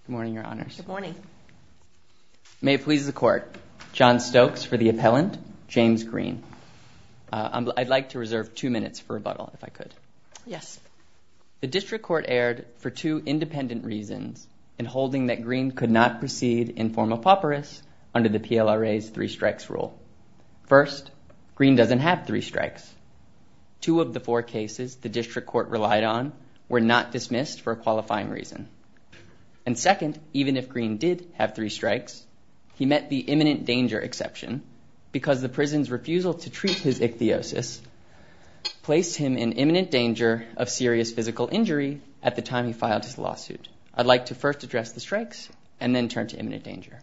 Good morning, Your Honors. Good morning. May it please the Court, John Stokes for the appellant, James Green. I'd like to reserve 2 minutes for rebuttal, if I could. Yes. The District Court erred for two independent reasons in holding that Green could not proceed in forma pauperis under the PLRA's 3 strikes rule. First, Green doesn't have 3 strikes. 2 of the 4 cases the District Court relied on were not dismissed for a qualifying reason. And second, even if Green did have 3 strikes, he met the imminent danger exception because the prison's refusal to treat his ichthyosis placed him in imminent danger of serious physical injury at the time he filed his lawsuit. I'd like to first address the strikes and then turn to imminent danger.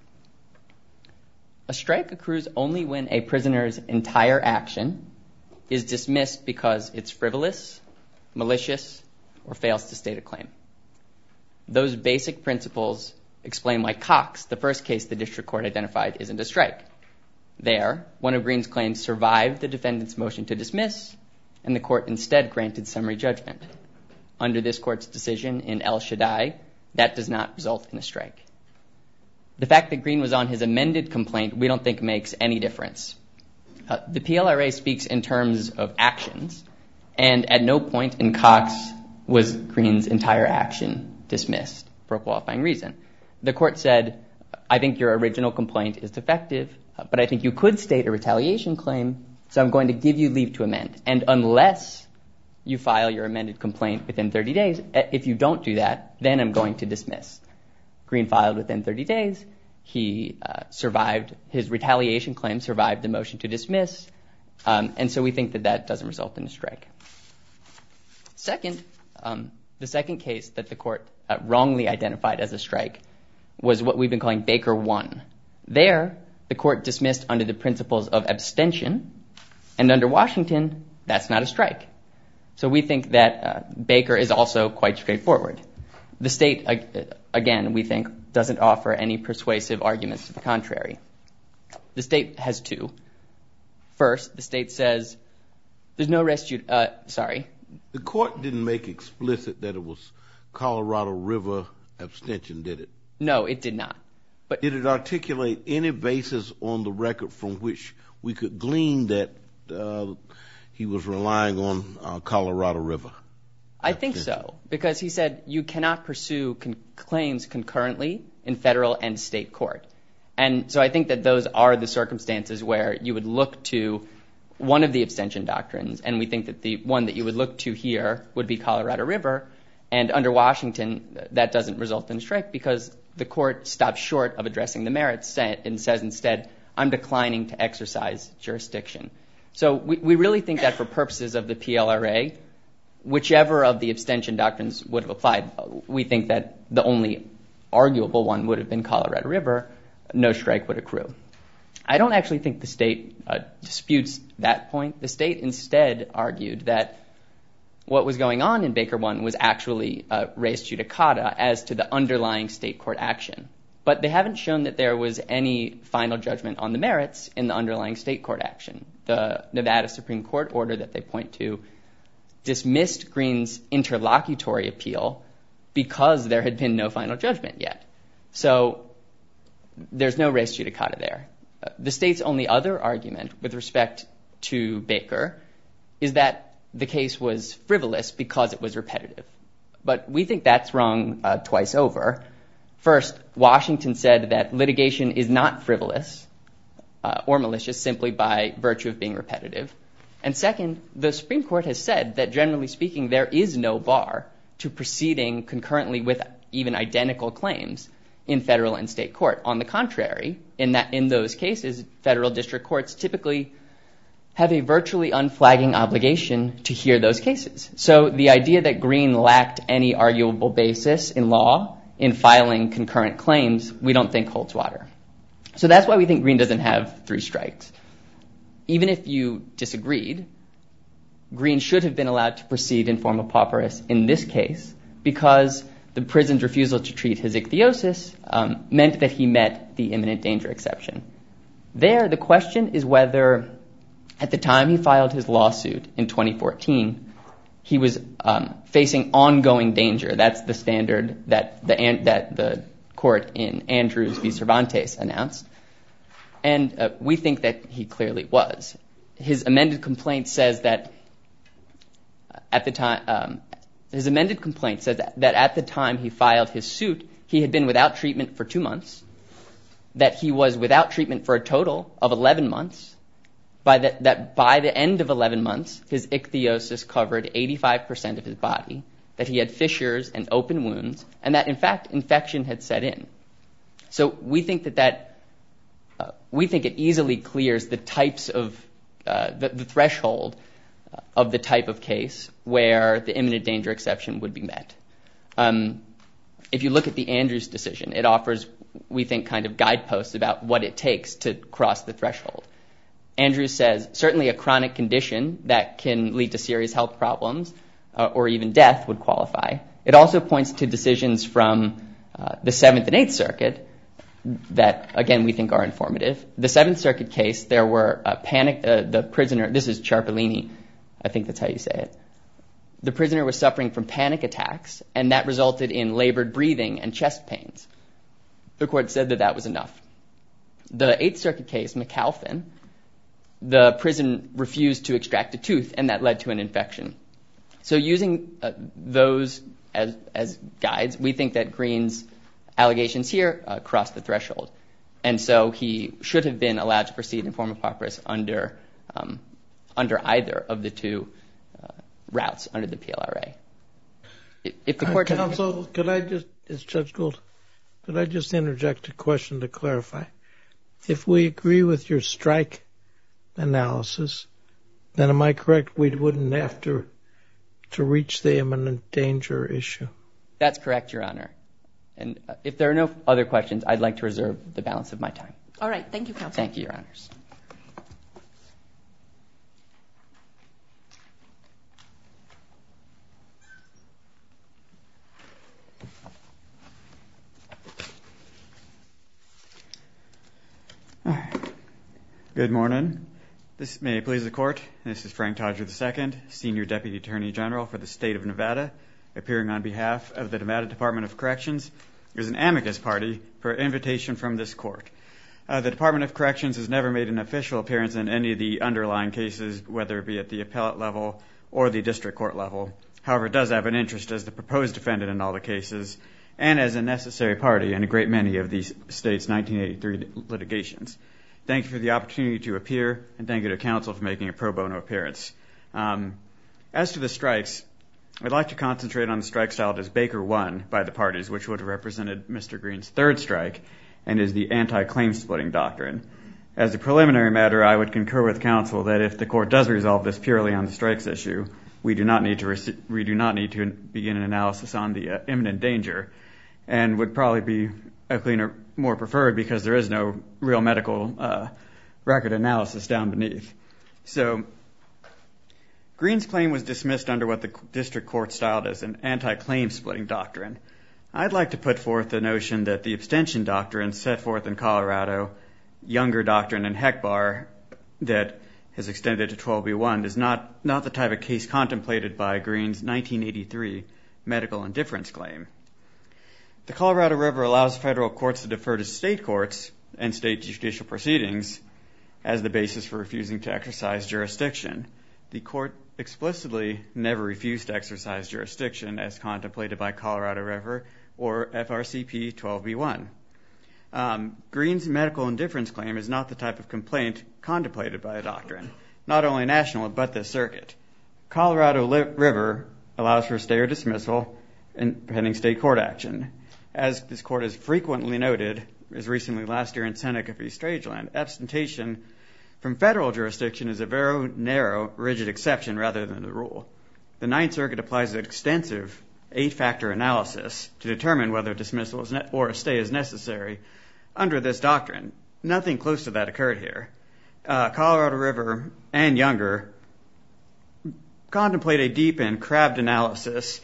A strike accrues only when a prisoner's entire action is dismissed because it's frivolous, malicious, or fails to state a claim. Those basic principles explain why Cox, the first case the District Court identified, isn't a strike. There, one of Green's claims survived the defendant's motion to dismiss, and the court instead granted summary judgment. Under this court's decision in El Shaddai, that does not result in a strike. The fact that Green was on his amended complaint we don't think makes any difference. The PLRA speaks in terms of actions, and at no point in Cox was Green's entire action dismissed for a qualifying reason. The court said, I think your original complaint is defective, but I think you could state a retaliation claim, so I'm going to give you leave to amend. And unless you file your amended complaint within 30 days, if you don't do that, then I'm going to dismiss. Green filed within 30 days. He survived his retaliation claim, survived the motion to dismiss, and so we think that that doesn't result in a strike. Second, the second case that the court wrongly identified as a strike was what we've been calling Baker 1. There, the court dismissed under the principles of abstention, and under Washington, that's not a strike. So we think that Baker is also quite straightforward. The state, again, we think, doesn't offer any persuasive arguments to the contrary. The state has 2. First, the state says there's no The court didn't make explicit that it was Colorado River abstention, did it? No, it did not. But did it articulate any basis on the record from which we could glean that he was relying on Colorado River? I think so, because he said you cannot pursue claims concurrently in federal and state court. And so I think that those are the circumstances where you would look to one of the abstention doctrines, and we think that the one that you would look to here would be Colorado River. And under Washington, that doesn't result in a strike because the court stops short of addressing the merits and says instead, I'm declining to exercise jurisdiction. So we really think that for purposes of the PLRA, whichever of the abstention doctrines would have applied, we think that the only arguable one would have been Colorado River. No strike would accrue. I don't actually think the state disputes that point. The state instead argued that what was going on in Baker 1 was actually res judicata as to the underlying state court action. But they haven't shown that there was any final judgment on the merits in the underlying state court action. The Nevada Supreme Court order that they point to dismissed Green's interlocutory appeal because there had been no final judgment yet. So there's no res judicata there. The state's only other argument with respect to Baker is that the case was frivolous because it was repetitive. But we think that's wrong twice over. First, Washington said that litigation is not frivolous or malicious simply by virtue of being repetitive. And second, the Supreme Court has said that generally speaking, there is no bar to proceeding concurrently with even identical claims in federal and state court. On the contrary, in those cases, federal district courts typically have a virtually unflagging obligation to hear those cases. So the idea that Green lacked any arguable basis in law in filing concurrent claims, we don't think holds water. So that's why we think Green doesn't have 3 strikes. Even if you disagreed, Green should have been allowed to proceed in forma pauperis in this case because the prison's refusal to treat his ichthyosis meant that he met the imminent danger exception. There, the question is whether at the time he filed his lawsuit in 2014, he was facing ongoing danger. That's the standard that the court in Andrews v. Cervantes announced. And we think that he clearly was. His amended complaint says that at the time, at the time he filed his suit, he had been without treatment for 2 months, that he was without treatment for a total of 11 months, that by the end of 11 months, his ichthyosis covered 85% of his body, that he had fissures and open wounds, and that, in fact, infection had set in. So we think we think it easily clears the types of, the threshold of the type of case where the imminent danger exception would be met. If you look at the Andrews decision, it offers, we think, kind of guideposts about what it takes to cross the threshold. Andrews says certainly a chronic condition that can lead to serious health problems or even death would qualify. It also points to decisions from the 7th and 8th Circuit that, again, we think are informative. The 7th Circuit case, there were the prisoner, this is Ciarpolini, I think that's how you say it. The prisoner was suffering from panic attacks, and that resulted in labored breathing and chest pains. The court said that that was enough. The 8th Circuit case, McAlphin, the prison refused to extract a tooth, and that led to an infection. So using those as guides, we think that Green's allegations here cross the threshold. And so he should have been allowed to proceed in forma pauperis under either of the two routes under the PLRA. If the court Counsel, it's Judge Gould, could I just interject a question to clarify? If we agree with your strike analysis, then am I correct we wouldn't have to reach the imminent danger issue? That's correct, Your Honor. And if there are no other questions, I'd like to reserve the balance of my time. All right. Thank you, Counsel. Thank you, Your Honors. Good morning. May it please the Court, this is Frank Todger II, Senior Deputy Attorney General for the State of Nevada, appearing on behalf of the Nevada Department of Corrections as an amicus party for invitation from this Court. The Department of Corrections has never made an official appearance in any of the underlying cases, whether it be at the appellate level or the district court level. However, it does have an interest as the proposed defendant in all the cases and as a necessary party in a great many of the state's 1983 litigations. Thank you for the opportunity to appear, and thank you to counsel for making a pro bono appearance. As to the strikes, I'd like to concentrate on the strike styled as Baker 1 by the parties, which would have represented Mr. Green's third strike, and is the anti-claim splitting doctrine. As a preliminary matter, I would concur with counsel that if the Court does resolve this purely on the strikes issue, we do not need to begin an analysis on the imminent danger, and would probably be a cleaner, more preferred, because there is no real medical record analysis down beneath. So Green's claim was dismissed under what the district court styled as an anti-claim splitting doctrine. I'd like to put forth the notion that the abstention doctrine set forth in Colorado, Younger doctrine in HECBAR that has extended to 12b1 is not the type of case contemplated by Green's 1983 medical indifference claim. The Colorado River allows federal courts to defer to state courts and state judicial proceedings as the basis for refusing to exercise jurisdiction. The court explicitly never refused to exercise jurisdiction as contemplated by Colorado River or FRCP 12b1. Green's medical indifference claim is not the type of complaint contemplated by the doctrine, not only national but the circuit. Colorado River allows for stay or dismissal pending state court action. As this court has frequently noted, as recently last year in Seneca v. Strangeland, abstention from federal jurisdiction is a very narrow, rigid exception rather than the rule. The Ninth Circuit applies an extensive 8-factor analysis to determine whether a dismissal or a stay is necessary under this doctrine. Nothing close to that occurred here. Colorado River and Younger contemplate a deep and crabbed analysis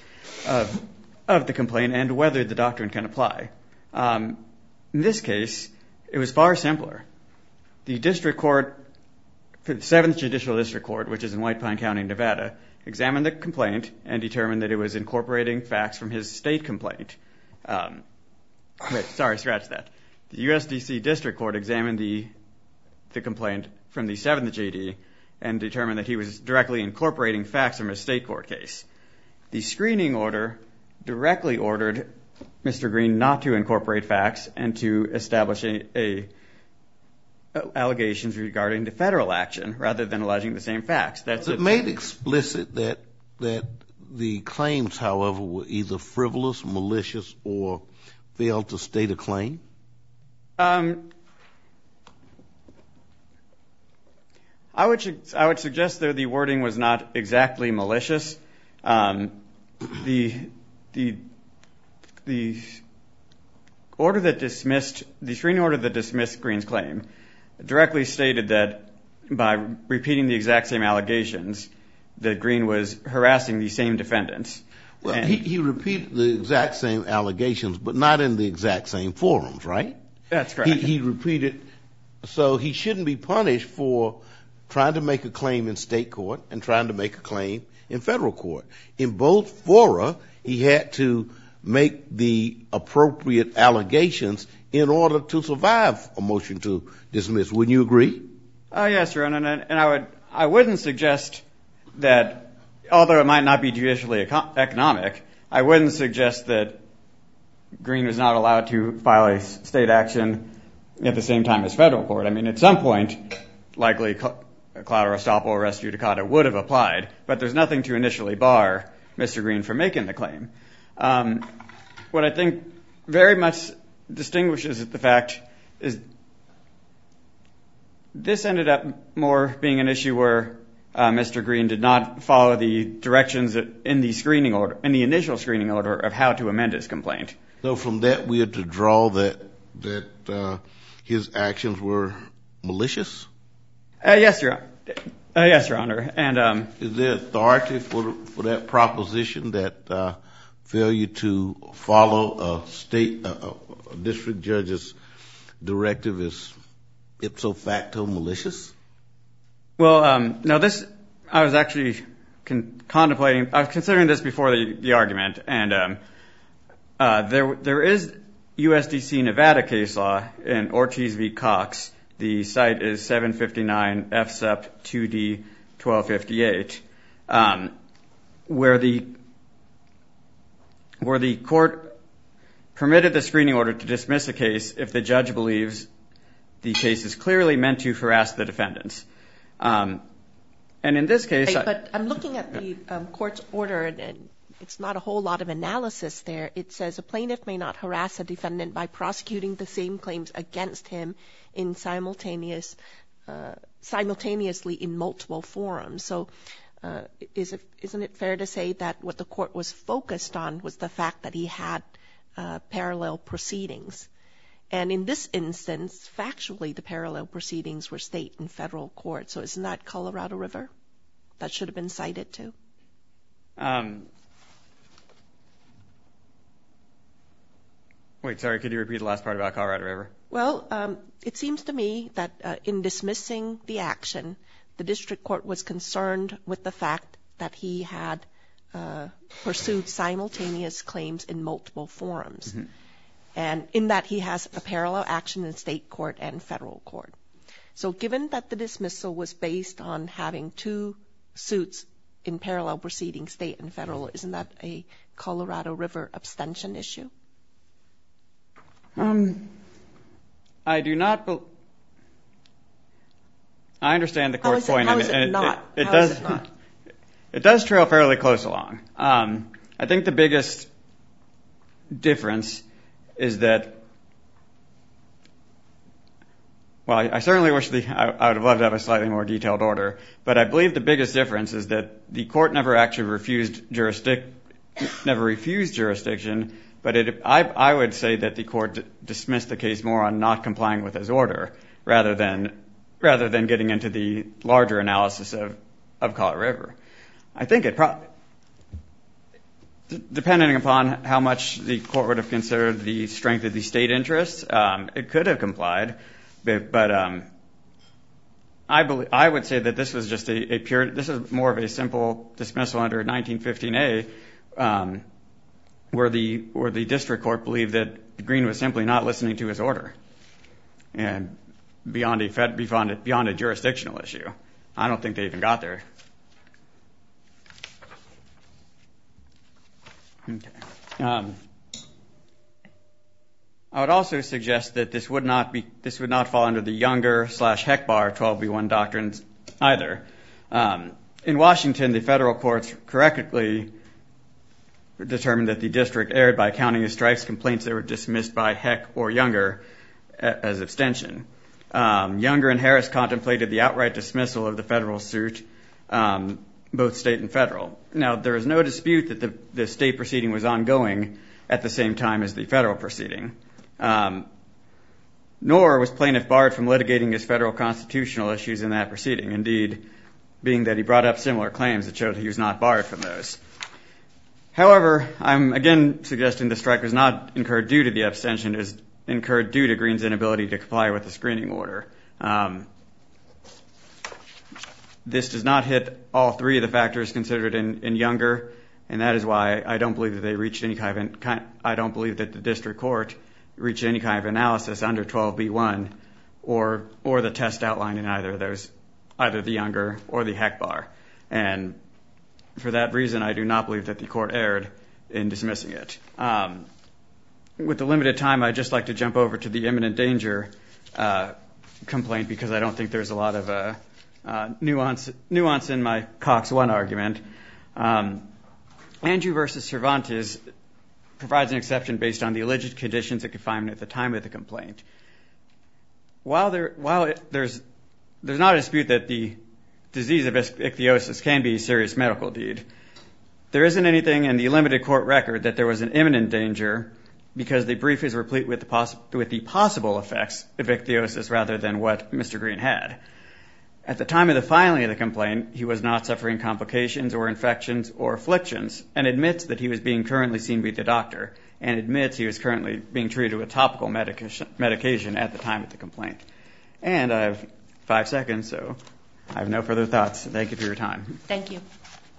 of the complaint and whether the doctrine can apply. In this case, it was far simpler. The district court, the 7th Judicial District Court, which is in White Pine County, Nevada, examined the complaint and determined that it was incorporating facts from his state complaint. Wait, sorry, scratch that. The USDC District Court examined the complaint from the 7th JD and determined that he was directly incorporating facts from a state court case. The screening order directly ordered Mr. Green not to incorporate facts and to establish allegations regarding the federal action rather than alleging the same facts. It made explicit that the claims, however, were either frivolous, malicious, or failed to state a claim? I would suggest that the wording was not exactly malicious. The order that dismissed the screening order that dismissed Green's claim directly stated that by repeating the exact same allegations, that Green was harassing the same defendants. Well, he repeated the exact same allegations, but not in the exact same forums, right? That's correct. He repeated, so he shouldn't be punished for trying to make a claim in state court and trying to make a claim in federal court. In both fora, he had to make the appropriate allegations in order to survive a motion to dismiss. Wouldn't you agree? Yes, Your Honor, and I wouldn't suggest that, although it might not be judicially economic, I wouldn't suggest that Green was not allowed to file a state action at the same time as federal court. I mean, at some point, likely collateral estoppel or res judicata would have applied, but there's nothing to initially bar Mr. Green from making the claim. What I think very much distinguishes the fact is this ended up more being an issue where Mr. Green did not follow the directions in the screening order, in the initial screening order of how to amend his complaint. So from that, we are to draw that his actions were malicious? Yes, Your Honor. Yes, Your Honor. And is there authority for that proposition that failure to follow a district judge's directive is ipso facto malicious? Well, no, I was actually contemplating, I was considering this before the argument, and there is USDC Nevada case law in Ortiz v. Cox. The site is 759 FSUP 2D 1258, where the court permitted the screening order to dismiss a case if the judge believes the case is clearly meant to harass the defendants. And in this case... But I'm looking at the court's order, and it's not a whole lot of analysis there. It says a plaintiff may not harass a defendant by prosecuting the same claims against him in simultaneously in multiple forums. So isn't it fair to say that what the court was focused on was the fact that he had parallel proceedings? And in this instance, factually, the parallel proceedings were state and federal court. So isn't that Colorado River? That should have been cited too. Wait, sorry, could you repeat the last part about Colorado River? Well, it seems to me that in dismissing the action, the district court was concerned with the fact that he had pursued simultaneous claims in multiple forums. Mm-hmm. And in that he has a parallel action in state court and federal court. So given that the dismissal was based on having two suits in parallel proceedings, state and federal, isn't that a Colorado River abstention issue? I do not. I understand the court's point. How is it not? It does trail fairly close along. I think the biggest difference is that, well, I certainly wish I would have loved to have a slightly more detailed order, but I believe the biggest difference is that the court never actually refused jurisdiction, but I would say that the court dismissed the case more on not complying with his order rather than getting into the larger analysis of Colorado River. I think depending upon how much the court would have considered the strength of the state interests, it could have complied. But I would say that this was just this is more of a simple dismissal under 1915A, where the district court believed that Green was simply not listening to his order, and beyond a jurisdictional issue. I don't think they even got there. Okay. I would also suggest that this would not fall under the Younger/Heckbar 12b1 doctrines either. In Washington, the federal courts correctly determined that the district erred by counting as strikes complaints that were dismissed by Heck or Younger as abstention. Younger and Harris contemplated the outright dismissal of the federal suit, both state and federal. Now, there is no dispute that the state proceeding was ongoing at the same time as the federal proceeding. Nor was plaintiff barred from litigating his federal constitutional issues in that proceeding. Indeed, being that he brought up similar claims, it showed he was not barred from those. However, I'm again suggesting the strike was not incurred due to the abstention. It was incurred due to Green's inability to comply with the screening order. This does not hit all three of the factors considered in Younger, and that is why I don't believe that they reached any I don't believe that the district court reached any kind of analysis under 12b1 or the test outlined in either of those, either the Younger or the Heckbar. And for that reason, I do not believe that the court erred in dismissing it. With the limited time, I'd just like to jump over to the imminent danger complaint, because I don't think there's a lot of nuance in my Cox 1 argument. Andrew versus Cervantes provides an exception based on the alleged conditions of confinement at the time of the complaint. While there's not a dispute that the disease of ichthyosis can be a serious medical deed, there isn't anything in the limited court record that there was an imminent danger, because the brief is replete with the possible effects of ichthyosis rather than what Mr. Green had. At the time of the filing of the complaint, he was not suffering complications or infections or afflictions, and admits that he was being currently seen by the doctor, and admits he was currently being treated with topical medication at the time of the complaint. And I have 5 seconds, so I have no further thoughts. Thank you for your time. Thank you.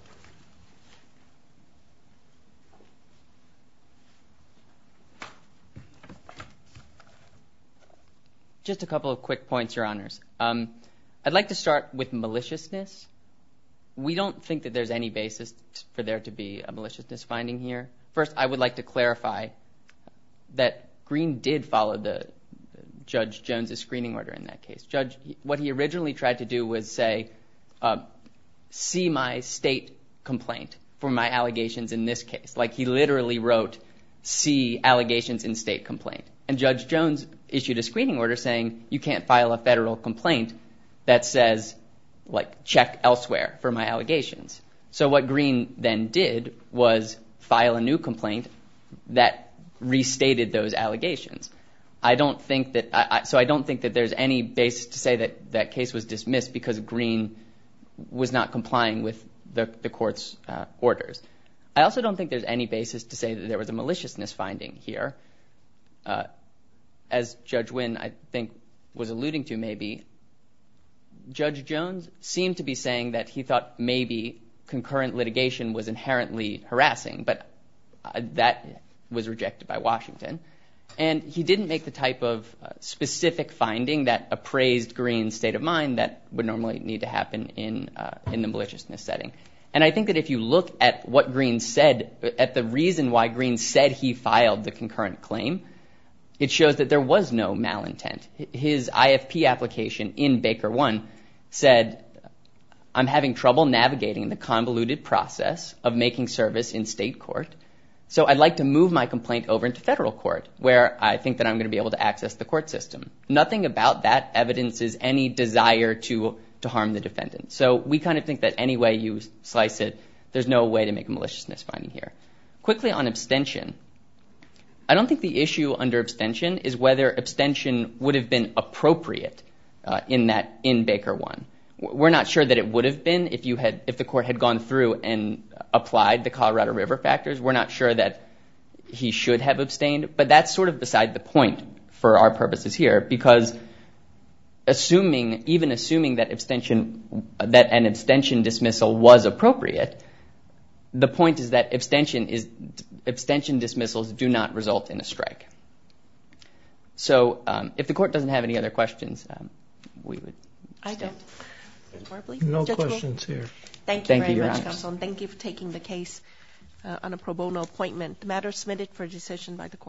Just a couple of quick points, Your Honors. I'd like to start with maliciousness. We don't think that there's any basis for there to be a maliciousness finding here. First, I would like to clarify that Green did follow the Judge Jones's screening order in that case. What he originally tried to do was say, see my state complaint for my allegations in this case. Like, he literally wrote, see allegations in state complaint. And Judge Jones issued a screening order saying, you can't file a federal complaint that says, like, check elsewhere for my allegations. So what Green then did was file a new complaint that restated those allegations. I don't think that there's any basis to say that that case was dismissed because Green was not complying with the court's orders. I also don't think there's any basis to say that there was a maliciousness finding here. As Judge Wynn, I think, was alluding to maybe, Judge Jones seemed to be saying that he thought maybe concurrent litigation was inherently harassing, but that was rejected by Washington. And he didn't make the type of specific finding that appraised Green's state of mind that would normally need to happen in the maliciousness setting. And I think that if you look at what Green said, at the reason why Green said he filed the concurrent claim, it shows that there was no malintent. His IFP application in Baker 1 said, I'm having trouble navigating the convoluted process of making service in state court, so I'd like to move my complaint over into federal court, where I think that I'm going to be able to access the court system. Nothing about that evidences any desire to harm the defendant. So we kind of think that any way you slice it, there's no way to make a maliciousness finding here. Quickly on abstention, I don't think the issue under abstention is whether abstention would have been appropriate in Baker 1. We're not sure that it would have been if the court had gone through and applied the Colorado River factors. We're not sure that he should have abstained, but that's sort of beside the point for our purposes here, because even assuming that an abstention dismissal was appropriate, the point is that abstention dismissals do not result in a strike. So if the court doesn't have any other questions, we would. I don't. No Judge questions here. Thank you very Your much, Honors. counsel, and thank you for taking the case on a pro bono appointment. The matter is submitted for decision by the court.